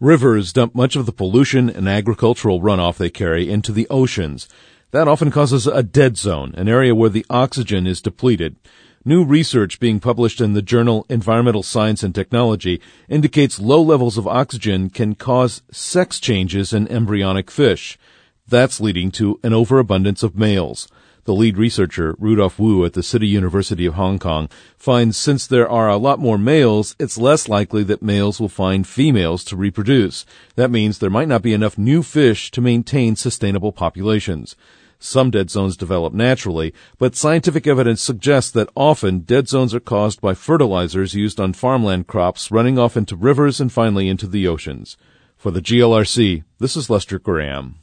Rivers dump much of the pollution and agricultural runoff they carry into the oceans. That often causes a dead zone, an area where the oxygen is depleted. New research being published in the journal Environmental Science and Technology indicates low levels of oxygen can cause sex changes in embryonic fish. That's leading to an overabundance of males. The lead researcher, Rudolph Wu at the City University of Hong Kong, finds since there are a lot more males, it's less likely that males will find females to reproduce. That means there might not be enough new fish to maintain sustainable populations. Some dead zones develop naturally, but scientific evidence suggests that often dead zones are caused by fertilizers used on farmland crops running off into rivers and finally into the oceans. For the GLRC, this is Lester Graham.